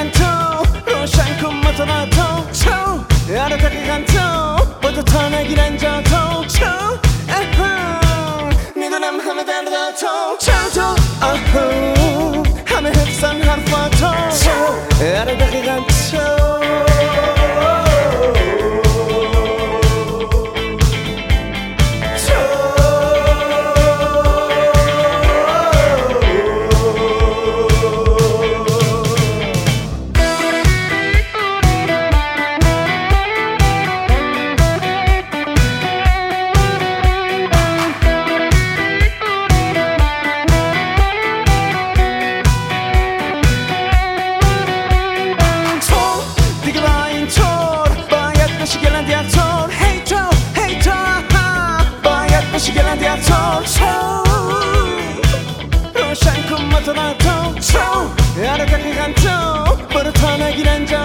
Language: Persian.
dakikan tu روشن کن مثلا تو آره دقیقا تو با تو تا نگیرن جا تو میدونم همه درد تو همه حفظن حرفا تو آره دقیقا تو روشن کن مثلا تو آره دقیقا تو برو تا نگیرن جا